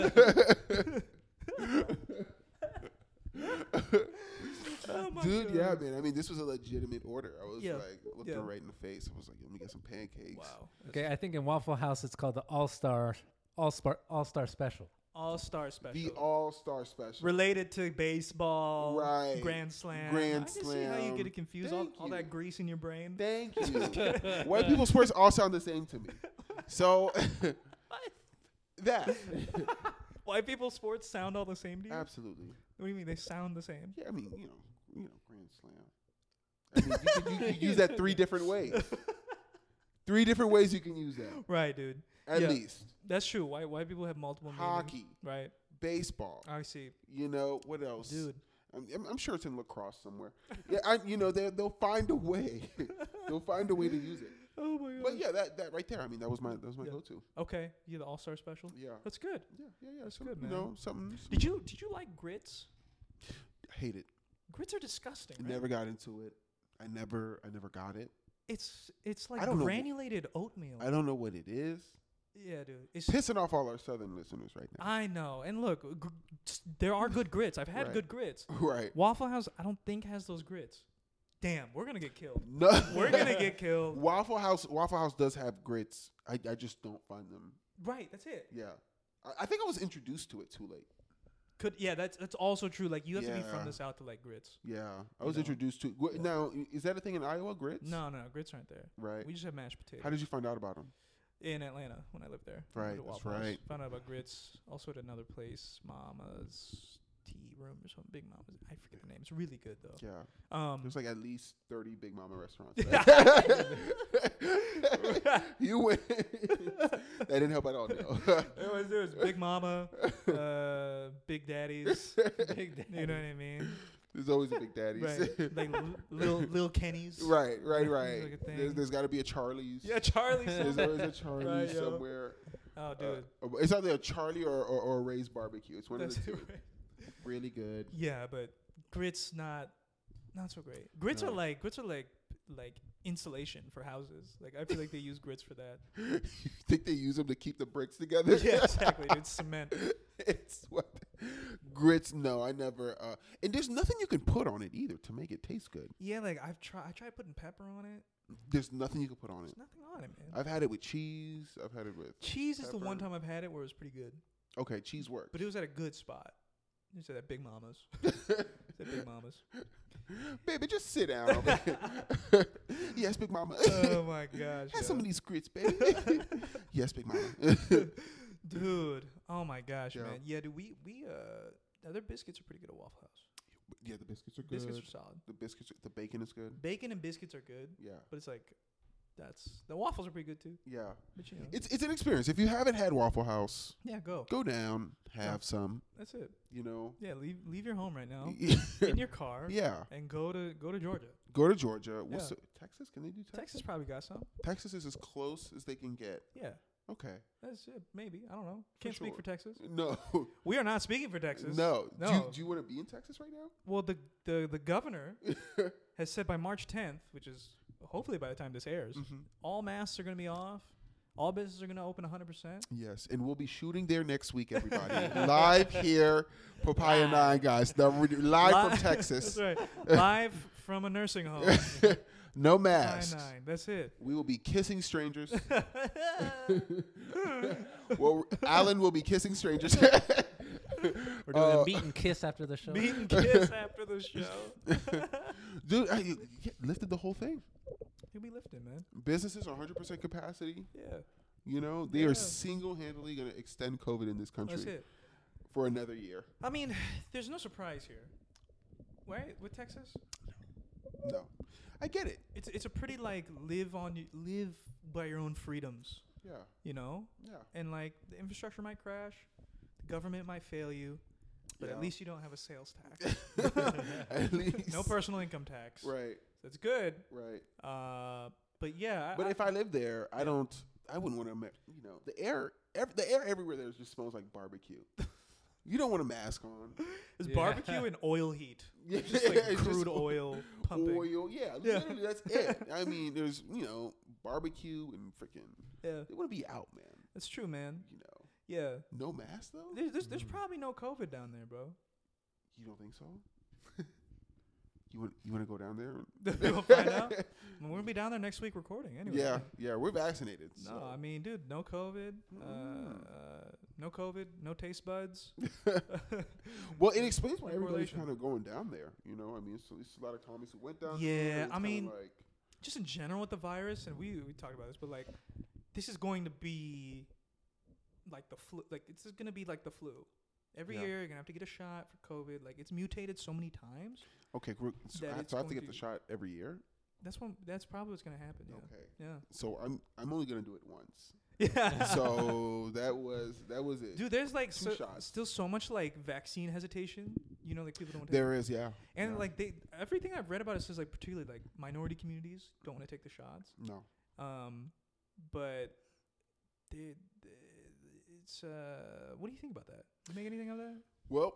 Oh my Dude, yeah, God. man. I mean, this was a legitimate order. I was Yeah. like, looked Yeah. her right in the face. I was like, let me get some pancakes. Wow. Okay, I think in Waffle House it's called the All Star All Star All Star Special. All Star special. The All Star Special. Related to baseball, Right. Grand Slam. Grand I can see how you get Slam. it confused. All, Thank all you. that grease in your brain. Thank you. White people sports all sound the same to me. So that White people sports sound all the same to you? absolutely. What do you mean they sound the same? Yeah, I mean, you know, you know, Grand Slam. I mean, you, could, you could use that three different ways. Three different ways you can use that, Right, dude. at Yeah. least. That's true. White white people have multiple meanings. Hockey, Right. baseball. I see. You know what else, Dude. I'm, I'm- I'm sure it's in lacrosse somewhere. Yeah, I, you know, they they'll find a way. They'll find a way to use it. Oh my god. But yeah, that that right there. I mean, that was my that was my Yeah. go-to. Okay. You the All Star special? Yeah, That's good. yeah, yeah, yeah. That's some- good, You man. know, something. Did you did you like grits? I hate it. Grits are disgusting. I right? never got into it. I never I never got it. It's it's like I don't know wh- granulated oatmeal. I don't know what it is. yeah, dude. It's Pissing off all our southern listeners right now. I know. And look, gr- s- there are good grits. I've had Right. good grits. Right. Waffle House, I don't think has those grits. Damn, we're gonna get killed. No. We're gonna get killed. Waffle House. Waffle House does have grits. I, I just don't find them. Right, that's it. Yeah. I, I think I was introduced to it too late. Could yeah, that's that's also true. Like you have to be Yeah. from the south to like grits. Yeah. I You was know. introduced to. Wh- now, i- is that a thing in Iowa? Grits. No, no, grits aren't there. Right. We just have mashed potatoes. How did you find out about them? In Atlanta when I lived there. I went Right, to that's Waffle House. right. Found out about grits. Also at another place, Mama's Tea Room or something. Big Mama's. I forget the name. It's really good though. Yeah. Um, There's like at least thirty Big Mama restaurants. Right? You went. That didn't help at all. No. there was there was Big Mama, uh, Big Daddy's. Big Daddy. You know what I mean? There's always a Big Daddy's. Right. Like l- little little Kenny's. right, right, right. Like a thing. there's there's got to be a Charlie's. Yeah, Charlie's. There's always a Charlie's Right, yo. somewhere. Oh, dude. Uh, it's either a Charlie or, or, or a Ray's barbecue. It's one That's of the two. right. Really good. Yeah, but grits not not so great. Grits No. are like grits are like like insulation for houses. Like I feel like they use grits for that. You think they use them to keep the bricks together? Yeah, exactly. It's cement. It's what grits. No, I never. Uh, and there's nothing you can put on it either to make it taste good. Yeah, like I've tried. I tried putting pepper on it. There's nothing you can put on There's it. nothing on it, man. I've had it with cheese. I've had it with Cheese is the one pepper. time I've had it where it was pretty good, okay, cheese works. but it was at a good spot. It was at that Big Mama's. Say Big Mamas. Baby, just sit down. over here. Yes, Big Mama. Oh my gosh. Have yo. some of these grits, baby. Yes, Big Mama. Dude. Oh my gosh, Yeah. man. Yeah, dude. We we uh, their biscuits are pretty good at Waffle House. Yeah, the biscuits are good. Biscuits are solid. The biscuits, the bacon is good. Bacon and biscuits are good, Yeah, but it's like that's the waffles are pretty good too. yeah. But you know, It's it's an experience. If you haven't had Waffle House, yeah, go. go down, have Go. some. That's it. You know. Yeah, leave leave your home right now. Get in your car Yeah. and go to go to Georgia. Go to Georgia. What's Yeah. the, Texas? Can they do Texas? Texas probably got some. Texas is as close as they can get. Yeah, Okay. that's it. Maybe I don't know. Can't speak sure. for Texas. No. We are not speaking for Texas. No. No. Do you, do you want to be in Texas right now? Well, the the the governor has said by March tenth, which is hopefully by the time this airs, Mhm. all masks are going to be off. All businesses are going to open one hundred percent. Yes, and we'll be shooting there next week, everybody. Live here, Papaya Nine, guys. The, re- live from Texas. That's right. Live from a nursing home. No Nine masks. nine. That's it. We will be kissing strangers. Well, Alan will be kissing strangers. We're doing Uh, a meet and kiss after the show. Meet and kiss after the show. Dude, I, you lifted the whole thing. You'll be lifting, man. Businesses are one hundred percent capacity. Yeah. You know, they Yeah. are single-handedly going to extend COVID in this country That's it. for another year. I mean, there's no surprise here. Right? With Texas? No, I get it. It's it's a pretty like live on y- live by your own freedoms, Yeah, you know? yeah. And like the infrastructure might crash, the government might fail you, but Yeah. at least you don't have a sales tax. At least. No personal income tax. Right, That's good. right. Uh, but yeah. But I, if I lived there, I Yeah. don't. I wouldn't want to. You know, the air, ev- the air everywhere there just smells like barbecue. You don't want a mask on. it's Yeah. barbecue and oil heat, Yeah, just like it's crude just oil pumping. Oil, yeah, Yeah. literally, that's it. I mean, there's you know barbecue and freaking. Yeah, They want to be out, man. that's true, man. You know, Yeah, no mask though. there's there's, there's Mm. probably no COVID down there, bro. You don't think so? you want you want to go down there? We'll find out. I mean, we're gonna be down there next week recording anyway. Yeah, yeah, we're vaccinated. No, so. I mean, dude, no COVID. Uh, Mm. uh, no COVID. No taste buds. Well, it explains why No everybody's correlation. kind of going down there. You know, I mean, it's, it's a lot of comics who went down. Yeah, there. It's I kinda mean, like, Just in general with the virus, and we we talked about this, but like, this is going to be like the flu. Like, it's going to be like the flu. Every Yeah. year, you're gonna have to get a shot for COVID. Like, it's mutated so many times. okay, we're, so, that I, it's so I have to going get the to- shot every year. That's when. That's probably what's gonna happen. Yeah. Okay, Yeah. so I'm I'm only gonna do it once. Yeah. So that was that was it. Dude, there's like Two so, shots. still so much like vaccine hesitation. You know, like people don't. Take There is, yeah. And yeah. like they, everything I've read about it says like particularly like minority communities don't want to take the shots. no, Um, but they, they, it's uh, what do you think about that? You make anything of that? well,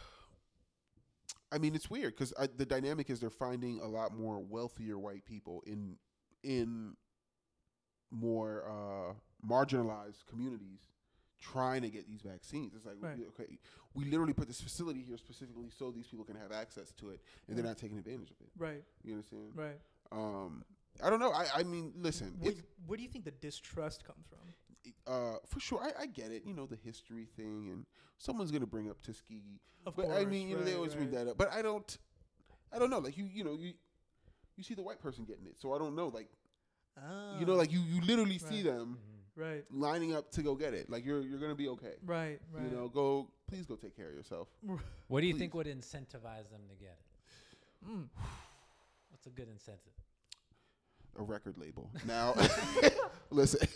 I mean, it's weird because the dynamic is they're finding a lot more wealthier white people in in more uh, marginalized communities trying to get these vaccines. It's like, Right. we- okay, we literally put this facility here specifically so these people can have access to it, and they're Right. not taking advantage of it. Right, You understand? right. Um, I don't know. I, I mean, listen, Where, it's, where do you think the distrust comes from? uh, for sure, I, I get it. You know, the history thing, and someone's gonna bring up Tuskegee. Of But course, I mean, you know, they right, always bring right. that up. But I don't, I don't know. Like you, you know, you, you see the white person getting it, so I don't know. Like you know, Ah, like you, you literally see Right. them Mhm. right, lining up to go get it. Like you're, you're gonna be okay. right, right. You know, go, please go take care of yourself. What do you Please. think would incentivize them to get it? Mm. What's a good incentive? A record label. Now, listen.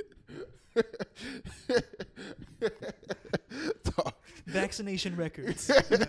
Talk. Vaccination records.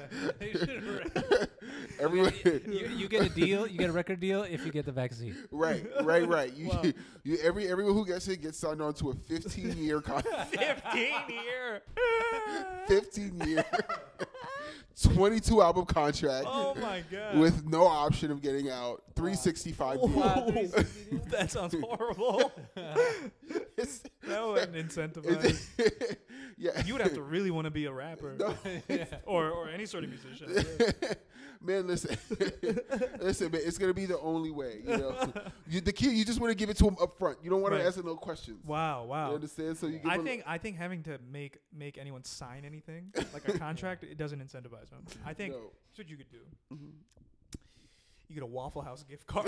Everyone, you, you get a deal. You get a record deal if you get the vaccine. right, right, right. You, Wow. you, every everyone who gets it gets signed on to a fifteen year contract. Fifteen year. fifteen year, twenty-two album contract Oh my god. with no option of getting out. three sixty-five deal. Wow, three sixty deal? that sounds horrible. It's- That wouldn't incentivize. it's- Yeah. You would have to really want to be a rapper No. or or any sort of musician. Man, listen, listen, man. It's gonna be the only way. You know, you, the kid. You just want to give it to him up front. You don't want Right. to ask no questions. Wow, wow. You understand? So you. Give I him- think I think having to make make anyone sign anything like a contract, it doesn't incentivize them. I think No. that's what you could do. Mhm. You get a Waffle House gift card,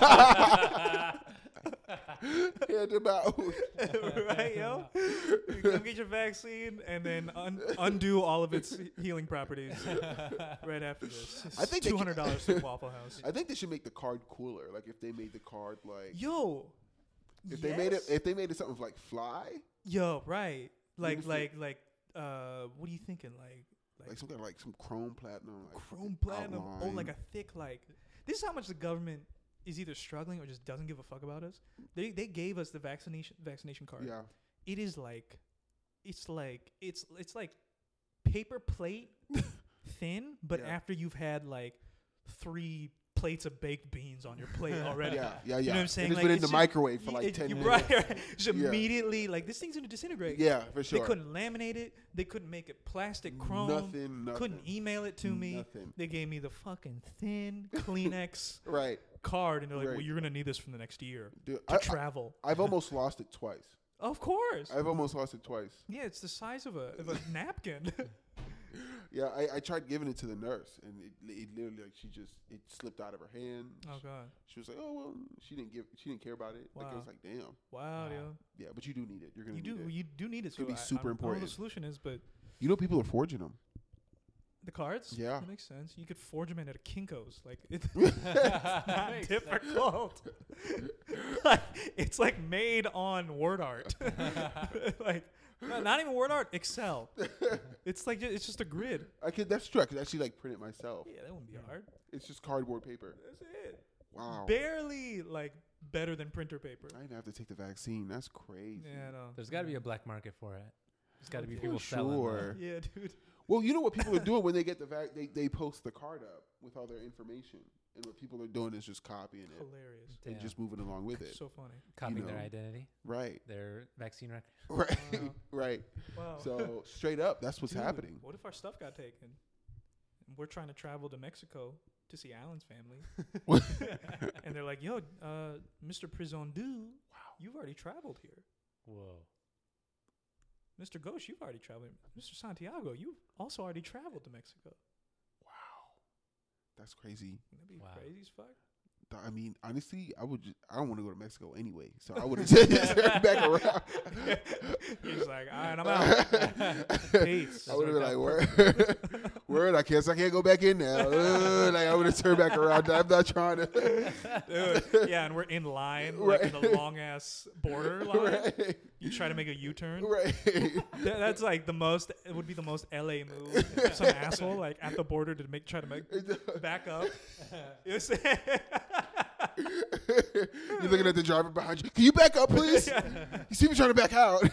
Hand him out. right, yo? You come get your vaccine and then un- undo all of its healing properties right after this. I think they two hundred dollars to Waffle House. I think they should make the card cooler. Like if they made the card like Yo, if they made it yes. if they made it something like fly, Yo, right? Like Beautiful. like like uh, what are you thinking? Like like, like some kind of like some chrome platinum, like chrome platinum. Oh, outline. like a thick like. This is how much the government is either struggling or just doesn't give a fuck about us. They they gave us the vaccination vaccination card. yeah. It is like, it's like it's it's like paper plate thin, but Yeah. after you've had like three plates of baked beans on your plate already. Yeah, yeah, yeah. You know what I'm saying? And it's Like, been in it's the just- microwave for Y- like it- ten you- minutes. right, right. Just Yeah. immediately, like this thing's gonna disintegrate. Yeah, for sure. They couldn't laminate it. They couldn't make it plastic chrome. Nothing, nothing. Couldn't email it to me. Nothing. They gave me the fucking thin Kleenex Right. card, and they're like, Right. "Well, you're gonna need this for the next year Dude, to I, travel." I, I've almost lost it twice. Of course. I've almost lost it twice. Yeah, it's the size of a of a napkin. Yeah, I, I tried giving it to the nurse, and it, it literally like she just it slipped out of her hand. Oh god. She was like, "Oh well," she didn't give, she didn't care about it. Like it Wow. was like, "Damn, Wow, Wow. yo. yeah." But you do need it. You're gonna You need do it. you do need it. It's gonna so be I- super I don't know what important. the solution is, but You know, people are forging them. the cards. Yeah. That makes sense. You could forge them in at a Kinko's. Like it's not Makes sense. difficult. Like it's like made on word art. Like no, not even word art. Excel. It's like ju- it's just a grid. I could. That's true. I could actually like print it myself. Yeah, that wouldn't be hard. It's just cardboard paper. That's it. Wow. Barely like better than printer paper. I didn't have to take the vaccine. That's crazy. Yeah, no. There's got to be a black market for it. There's got to be For people selling. sure. Yeah, dude. Well, you know what people are doing when they get the vac? They they post the card up with all their information, and what people are doing is just copying it Hilarious. and Damn. just moving along with it. So funny. Copying their know. identity, Right. their vaccine record. Right. Wow. Right. Wow. So straight up, that's what's Dude, happening. What if our stuff got taken? And we're trying to travel to Mexico to see Alan's family. And they're like, yo, uh, Mister Prison Du, wow, you've already traveled here. Whoa. Mister Ghosh, you've already traveled. Mister Santiago, you've also already traveled to Mexico. Wow. That's crazy. That'd be Wow. crazy as fuck. Th- I mean, honestly, I would. Just, I don't want to go to Mexico anyway, so I would have just turned back around. He's like, all right, I'm out. Peace. I would have been like, worked word, word. I guess I can't go back in now. Uh, like I would have turned back around. I'm not trying to. Dude, yeah, and we're in line, like in the long ass border line. Right. You try to make a U-turn. Right. Th- that's like the most. It would be the most L A move. If some asshole like at the border to make try to make back up. You know what I'm saying? You're looking at the driver behind you. Can you back up, please? You see me trying to back out.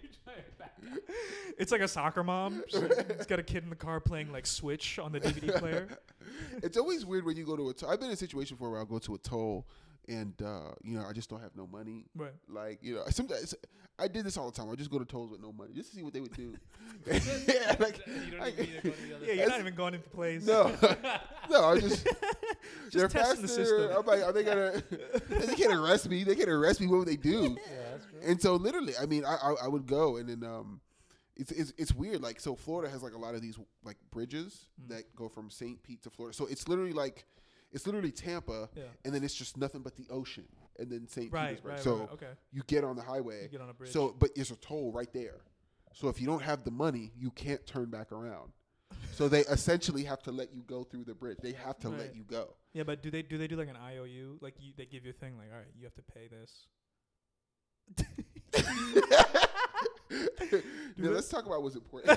It's like a soccer mom. She's like- It's got a kid in the car playing like Switch on the D V D player. It's always weird when you go to a toll. I've been in a situation before where I'll go to a toll and, uh, you know, I just don't have no money. Right. Like, you know, sometimes I did this all the time. I just go to tolls with no money just to see what they would do. Yeah, like, You don't I- even need to go to the other Yeah, side. you're not even going into place. no, no, I just, they're testing faster. the system. I'm like, are they gonna? They can't arrest me. They can't arrest me. What would they do? Yeah, that's true. And so literally, I mean, I, I I would go and then um, it's it's it's weird. Like so, Florida has like a lot of these like bridges Mm. that go from Saint Pete to Florida. So it's literally like, it's literally Tampa, Yeah. and then it's just nothing but the ocean, and then Saint Right, Petersburg. right, so right, okay. you get on the highway. You get on a bridge. So, but there's a toll right there. So if you don't have the money, you can't turn back around. So they essentially have to let you go through the bridge. They have to Right. let you go. Yeah, but do they do they do like an I O U? Like you, they give you a thing like, all right, you have to pay this. Yeah, let's talk about what's important.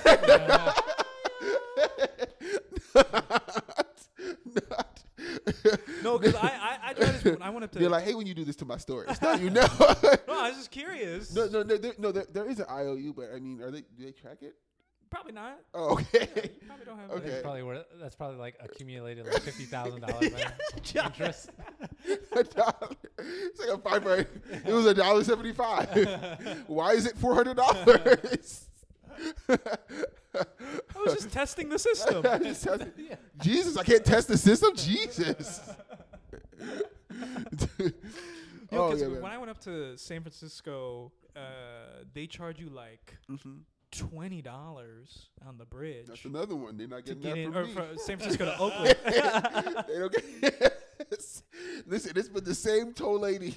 Not- No, because I I I tried this one. I wanted to. They're like, hey, when you do this to my stories, no, you know. no, I was just curious. no, no, no, there, no. There, there is an I O U, but I mean, are they? Do they track it? Probably not. Oh, okay. You probably don't have. Okay. That's probably where that's probably like accumulated like fifty thousand dollars interest. it's like a five. It was a dollar seventy-five. Why is it four hundred dollars? I was just testing the system. I just tested- Jesus, I can't test the system. Jesus. Yo, Oh, 'cause yeah, man. when I went up to San Francisco, uh, they charge you like Mhm. twenty dollars on the bridge That's another one. They're not to getting get that in, from or me. from San Francisco to Oakland. They don't get. Listen, it's been the same toll lady.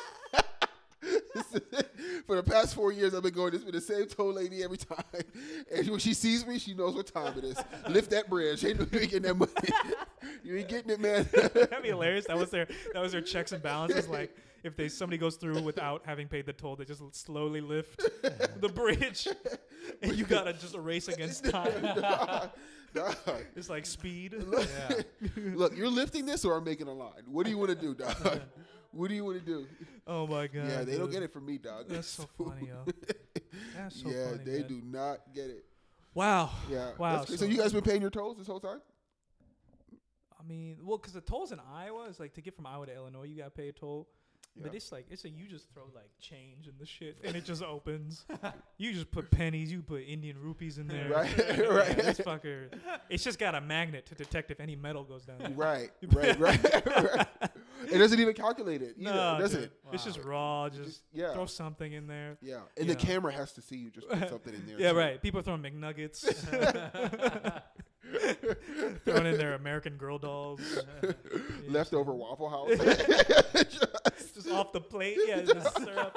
For the past four years, I've been going. It's been the same toll lady every time. And when she sees me, she knows what time it is. Lift that bridge. Ain't no you ain't getting that money. You ain't getting it, man. That'd be hilarious. That was their that was their checks and balances. Like if they somebody goes through without having paid the toll, they just slowly lift the bridge, and you gotta just race against time. Dog, dog. It's like speed. Yeah. Look, you're lifting this, or I'm making a line. What do you want to do, dog? What do you want to do? Oh my god. Yeah, they don't dude. get it from me, dog. That's so funny, yo. That's so yeah, funny. they man. do not get it. Wow. Yeah. Wow, that's crazy. So, so- you guys been paying your tolls this whole time? I mean, well, because the tolls in Iowa is like to get from Iowa to Illinois, you gotta pay a toll. But Yeah. it's like it's a you just throw like change in the shit and it just opens. You just put pennies, you put Indian rupees in there. Right, Yeah, right. This fucker, it's just got a magnet to detect if any metal goes down there. Right, right, right, right. It doesn't even calculate it either, No, does dude. it? It's just raw. Just, Just- yeah. throw something in there. Yeah, and Yeah. the camera has to see you just put something in there. Yeah, too. right. People are throwing McNuggets, throwing in their American Girl dolls, Yeah, Leftover Waffle House. just off the plate. Yeah, just syrup.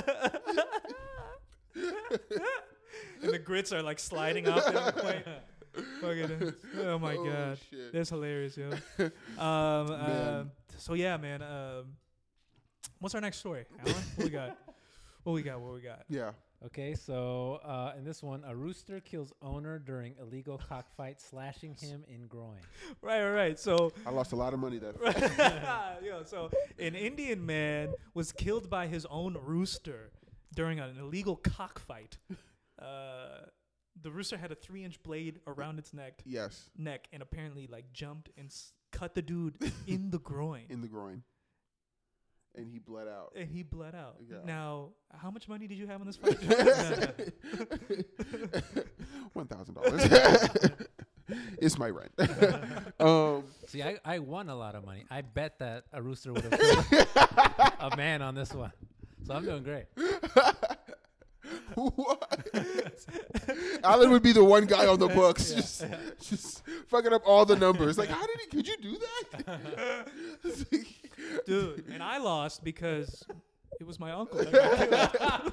And the grits are like sliding off. They don't quite. Fucking, oh my Oh, god, shit. that's hilarious, yo. Um, Man. um, so yeah, man. Um, what's our next story, Alan? What we got? What we got? What we got? Yeah. Okay, so uh, in this one, a rooster kills owner during illegal cockfight, slashing him in groin. Right, right, right. So, I lost a lot of money that. yo, so an Indian man was killed by his own rooster during an illegal cockfight. Uh, the rooster had a three-inch blade around its neck, Yes, neck, and apparently like jumped and s- cut the dude in the groin, in the groin, and he bled out. and he bled out. Yeah. Now, how much money did you have on this fight? One thousand dollars. It's my rent. um, See, I, I won a lot of money. I bet that a rooster would have killed a man on this one. So I'm doing great. what? Alan would be the one guy on the books, just, just fucking up all the numbers. Like, how did he? Could you do that? Dude, and I lost because it was my uncle that got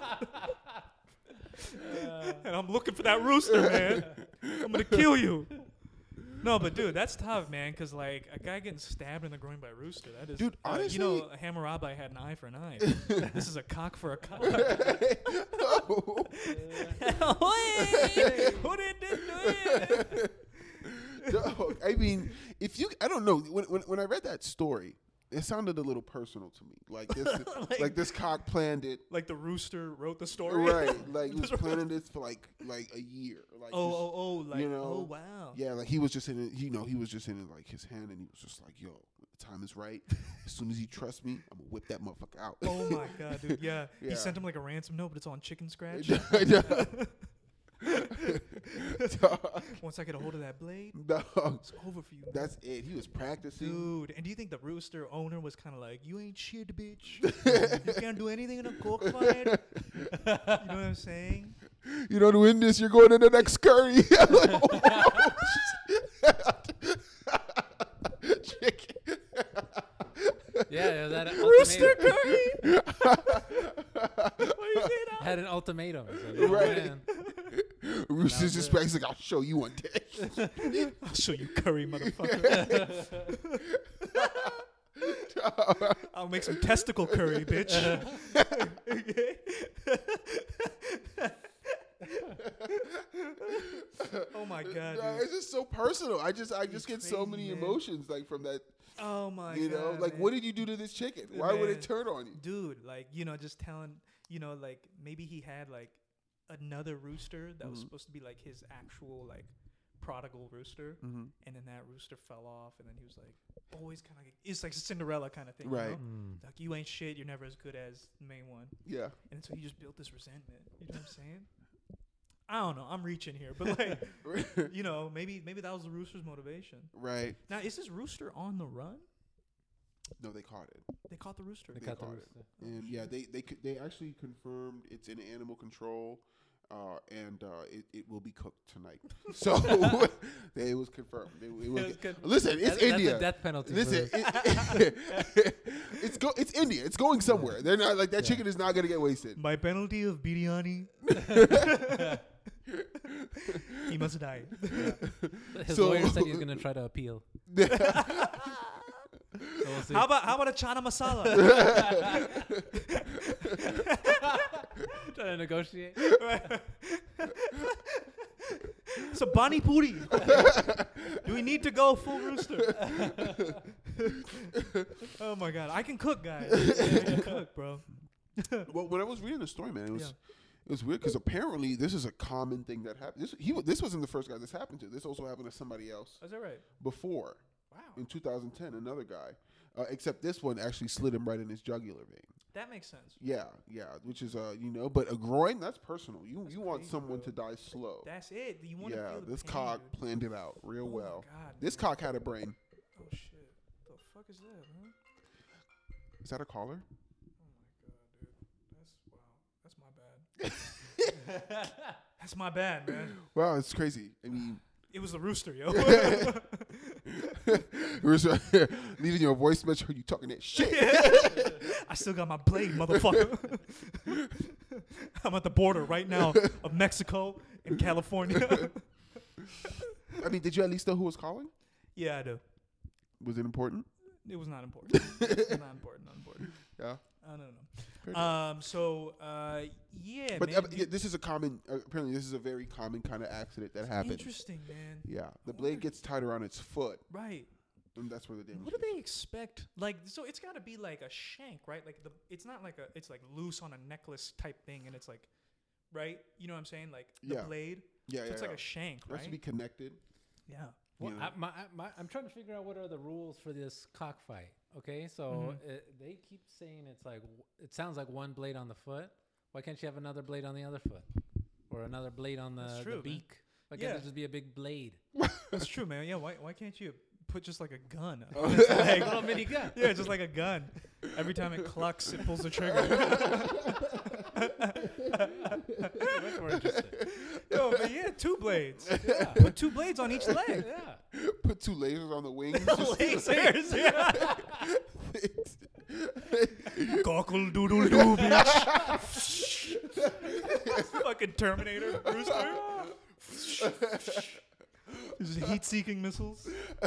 killed. And I'm looking for that rooster, man. I'm gonna kill you. No, but dude, that's tough, man. Because like a guy getting stabbed in the groin by a rooster, that is. Dude, uh, you know, honestly- Hammurabi had an eye for an eye. This is a cock for a cock. No. Who did this do it? Dog, I mean, if you, I don't know. When, when when I read that story, it sounded a little personal to me. Like this, like, Like- this cock planned it. Like the rooster wrote the story. Right, like he was planning this for like like a year. Like Oh, just- oh, oh, like, you know, oh, wow. yeah, like he was just in it. You know, he was just in it, like his hand, and he was just like, "Yo, the time is right. As soon as he trusts me, I'm gonna whip that motherfucker out." Oh my god, dude. Yeah. Yeah. He sent him like a ransom note, but it's on chicken scratch. Dog, Once I get a hold of that blade, dog, it's over for you. that's it. He was practicing. Dude, and do you think the rooster owner was kind of like, you ain't shit, bitch. You can't do anything in a cockfight? You know what I'm saying? You don't win this, you're going to the next curry. Like, oh, chicken. Yeah, that Rooster ultimatum. curry! What do you say now? Had an ultimatum. It's like, oh, Right. man. Rooster's Now just good. he's like, I'll show you one day. I'll show you curry, motherfucker. I'll make some testicle curry, bitch. Oh my god, Nah, dude. it's just so personal. I just I just get so crazy, many man. emotions like from that. Oh my You god. know, like man. what did you do to this chicken? Why would Man. it turn on you? Dude, like, you know, just telling, you know, like maybe he had like another rooster that was Mhm. supposed to be like his actual like prodigal rooster, Mm-hmm. and then that rooster fell off, and then he was like always kind of like, it's like a Cinderella kind of thing, you Right. know? Mm. Like you ain't shit, you're never as good as the main one, Yeah. and so he just built this resentment. You know what I'm saying? I don't know. I'm reaching here, but like, you know, maybe maybe that was the rooster's motivation. Right. Now, is this rooster on the run? No, they caught it. They caught the rooster. They They caught the caught it. rooster. And yeah, they they c- they actually confirmed it's in animal control, uh, and uh, it, it will be cooked tonight. So it was confirmed. It, it will It was get- good. listen, it's That's- India. That's a death penalty. Listen, for- it, it's go it's India. It's going somewhere. They're not like that. Yeah. Chicken is not gonna get wasted. My penalty of biryani. He must die. His So- lawyer said he's gonna try to appeal. So we'll see. How about how about a chana masala? Trying to negotiate? So bani puri. Do we need to go full rooster? Oh my god, I can cook, guys. I can cook, bro. Well, when I was reading the story, man, it was Yeah. it was weird because apparently this is a common thing that happened. This he wa- this wasn't the first guy this happened to. This also happened to somebody else Is that right? before. Wow, In two thousand ten, another guy, uh, except this one actually slid him right in his jugular vein. that makes sense. Yeah, yeah, which is uh, you know, but a groin, that's personal. You That's you want crazy, someone bro. to die slow. That's it. You want to Yeah, feel the this pain, cock dude. planned it out real Oh my well. God, This dude. cock had a brain. Oh shit! The fuck is that, man? Is that a caller? Oh my god, dude. That's wow. That's my bad. That's my bad, man. Wow, it's crazy. I mean, It was the rooster, yo. we're so- leaving your voice message. You talking that shit? I still got my blade, motherfucker. I'm at the border right now of Mexico and California. I mean, did you at least know who was calling? Yeah, I do. Was it important? It was not important. It was not important. Not important. Yeah. I don't know. Fair Um. So, uh, yeah, But man. uh, dude, yeah, this is a common. Uh, apparently, this is a very common kind of accident that happens. interesting, man. Yeah, the blade gets tied around its foot, Right. and that's where the damage. What do is. they expect? Like, so it's got to be like a shank, right? Like the, it's not like a, it's like loose on a necklace type thing, and it's like, right? You know what I'm saying? Like the Yeah. blade. Yeah, So yeah. it's yeah. like a shank, It has right? to be connected. Yeah. Well, you know. I, my, I- my, I'm trying to figure out what are the rules for this cockfight. Okay, so Mhm. it, they keep saying it's like w- it sounds like one blade on the foot. Why can't you have another blade on the other foot, or another blade on the, That's the true, man. beak? Why can't Yeah. there just be a big blade? That's true, man. Yeah. Why, why can't you put just like a gun? Oh. It's A like, little mini gun. yeah, just like a gun. Every time it clucks, it pulls the trigger. Much more interesting. Yo, but yeah, two blades. Yeah. Put two blades on each leg. Yeah. Put two lasers on the wings. Lasers. Yeah. Cockle doodle doo, bitch. Fucking Terminator, Rooster. Just heat-seeking missiles.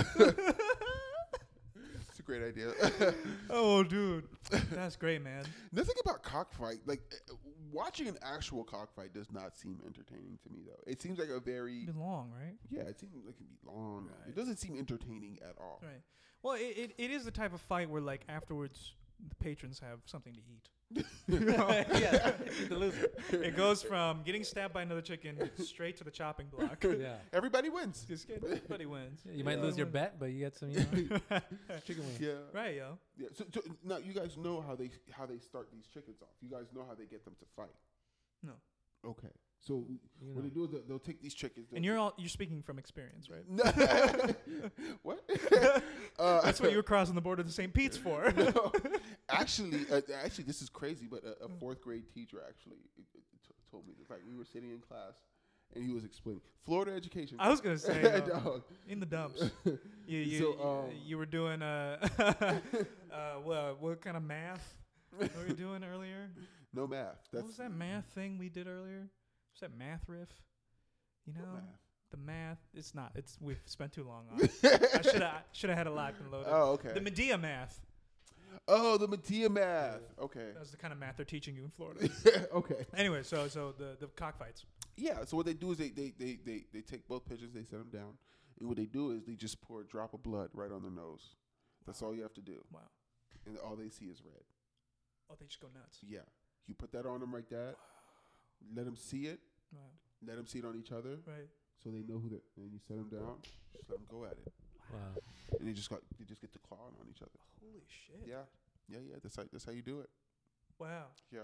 It's a great idea. Oh, dude, that's great, man. The thing about cockfight, like uh, watching an actual cockfight, does not seem entertaining to me. Though it seems like a very It's been long, right? yeah, it seems like it can be long. Right. It doesn't seem entertaining at all. Right. Well, it, it, it is the type of fight where, like, afterwards, the patrons have something to eat. yeah. The loser. It goes from getting stabbed by another chicken straight to the chopping block. Yeah. Everybody wins. Just kidding. Everybody wins. You might Yeah. lose your bet, but you get some, you know, chicken wings. Yeah. Right, yo. Yeah. So, so now you guys know how they how they start these chickens off. You guys know how they get them to fight. No. Okay. So You what know. they do is they'll, they'll take these chickens. And you're all you're speaking from experience, right? No. What? uh, That's what you were crossing the border to Saint Pete's for. No. Actually, uh, actually, this is crazy. But a, a fourth grade teacher actually uh, uh, t- told me this. Like we were sitting in class, and he was explaining Florida education. I was gonna say uh, Dog. in the dumps. You you, So, you, um, you were doing uh, uh what what kind of math were you doing earlier? No math. That's What was that math thing we did earlier? Was that math riff? You know, What math? the math. It's not. It's we've spent too long on it. I should have should have had a locked and loaded. Oh, okay. The Medea math. oh, the Medea math. Okay. That's the kind of math they're teaching you in Florida. okay. Anyway, so so the the cockfights. Yeah. So what they do is they they, they, they they take both pigeons, they set them down, and what they do is they just pour a drop of blood right on their nose. That's all you have to do, Wow. and all they see is red. Oh, they just go nuts. Yeah. You put that on them like that. Let them see it. Wow. Let them see it on each other, Right. so they know who they. And you set them down. Just let them go at it, Wow. and they just got they just get to clawing on each other. Holy shit. Yeah. Yeah. Yeah. That's how that's how you do it. Wow. Yeah.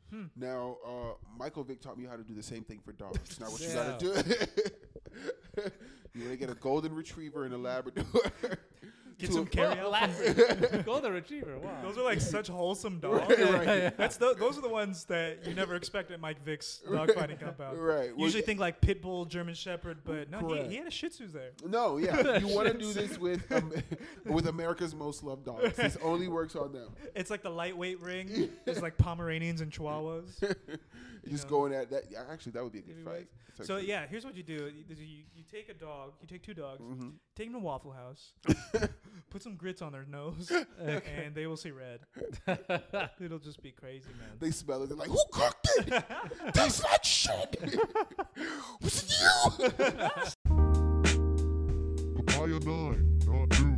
Hmm. Now, uh, Michael Vick taught me how to do the same thing for dogs. Now, what you Yeah. gotta do? You wanna get a golden retriever and a Labrador. Get to some a- carry out. Golden Retriever. Wow. Those are like such wholesome dogs. Right, right. That's the, those are the ones that you never expect at Mike Vick's dogfighting compound. Right. Well, Usually think like pit bull, German shepherd, but no, he, Correct. he had a Shih Tzus there. No, yeah. You want to do this with um, with America's most loved dogs. This only works on them. It's like the lightweight ring. It's like Pomeranians and Chihuahuas. You just know. going at that. Yeah, actually, that would be a good Maybe fight. wait. It's So actually- yeah, here's what you do: you, you, you take a dog, you take two dogs, Mhm. take them to Waffle House, put some grits on their nose, and they will see red. It'll just be crazy, man. They smell it. They're like, "Who cooked it? Tastes like shit. Was it you?" Papaya nine, not news.